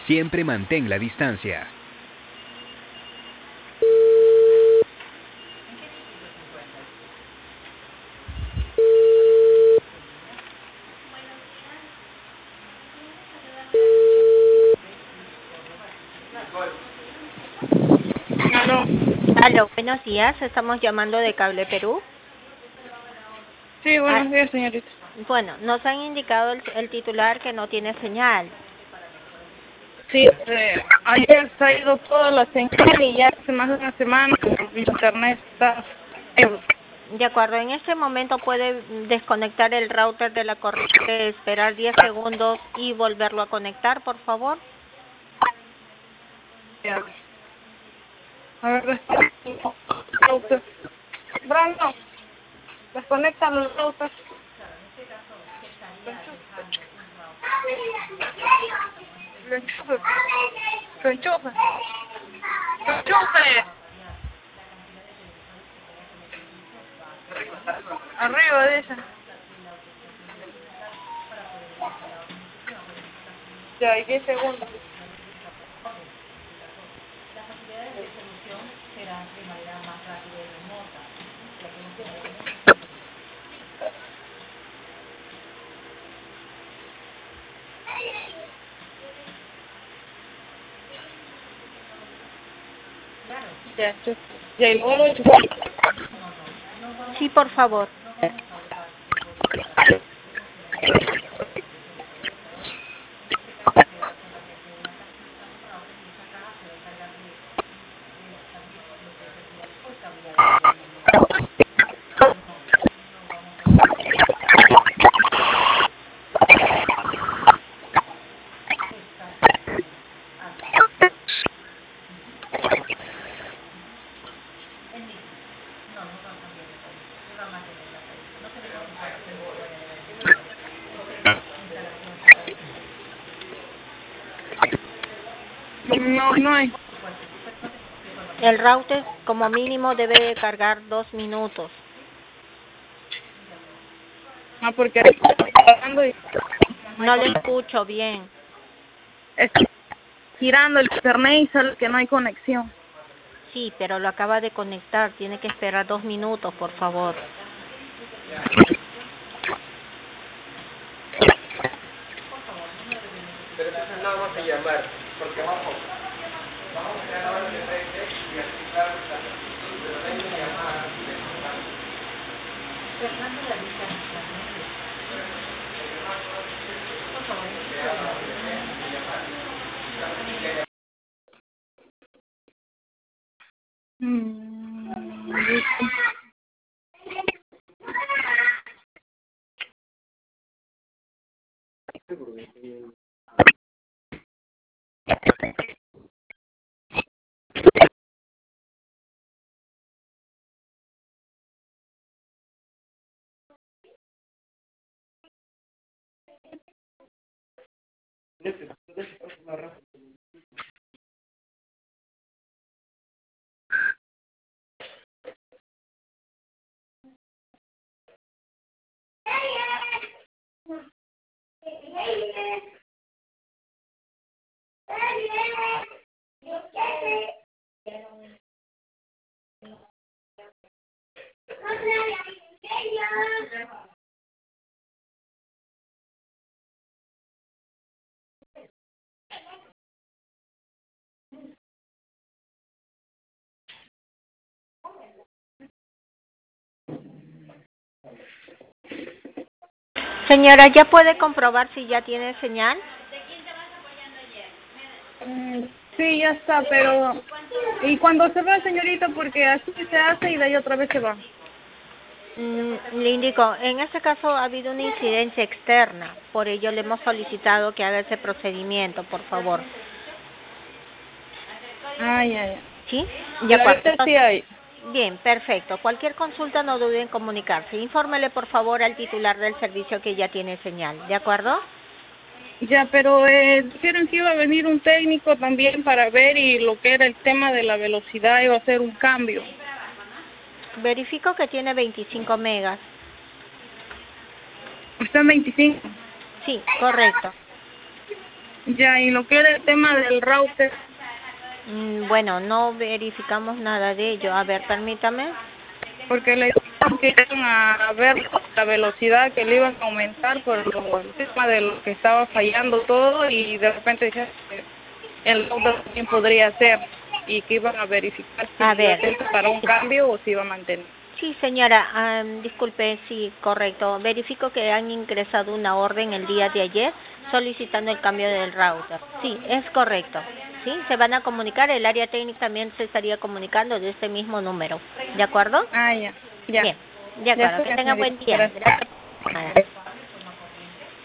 Siempre mantén la distancia. Aló. Aló, buenos días. Estamos llamando de Cable Perú. Sí, buenos días, señorita. Bueno, nos han indicado el titular que no tiene señal. Sí, ayer se ha ido toda la señal y ya hace más de una semana el internet está... De acuerdo, en este momento puede desconectar el router de la corriente, esperar 10 segundos y volverlo a conectar, por favor. A ver, router. Brando, desconecta los routers. Lo enchufe. Lo enchufe. Lo enchufe. Arriba de ella. Ya, hay 10 segundos. Ya, ya, y luego lo enchufé. Sí, por favor. No hay. El router como mínimo debe de cargar 2 minutos. Ah, porque está girando y No le escucho bien. está girando el internet y sale que no hay conexión. Sí, pero lo acaba de conectar. Tiene que esperar 2 minutos, por favor. Pero entonces no vamos a llamar, porque vamos a crear la hora de frente y activar la solicitud, pero no hay una llamada así de contacto. Fernando la distancia. Por favor. Señora, ¿ya puede comprobar si ya tiene señal? Sí, ya está, pero... ¿Y cuando se va, señorita? Porque así se hace y de ahí otra vez se va. Le indico, en este caso ha habido una incidencia externa, por ello le hemos solicitado que haga ese procedimiento, por favor. Ah, ya. ¿Sí? De Pero acuerdo. ahorita sí hay. Bien, perfecto. Cualquier consulta no dude en comunicarse. Infórmele, por favor, al titular del servicio que ya tiene señal, ¿de acuerdo? Ya, pero dijeron que iba a venir un técnico también para ver y lo que era el tema de la velocidad iba a hacer un cambio. Verifico que tiene 25 megas. Está en 25. Sí, correcto. Ya, y lo que era el tema del router. Bueno, no verificamos nada de ello. A ver, permítame. Porque le dijeron que iban a ver la velocidad que le iban a aumentar por el tema de lo que estaba fallando todo y de repente dijeron que el router también podría ser y que iban a verificar si A ver. para un cambio o si iba a mantener. Sí, señora, disculpe, sí, correcto. Verifico que han ingresado una orden el día de ayer solicitando el cambio del router. Sí, es correcto. Sí, se van a comunicar, el área técnica también se estaría comunicando de este mismo número. ¿De acuerdo? Ah, ya. Bien, de acuerdo. Que tenga buen día. Gracias. Gracias.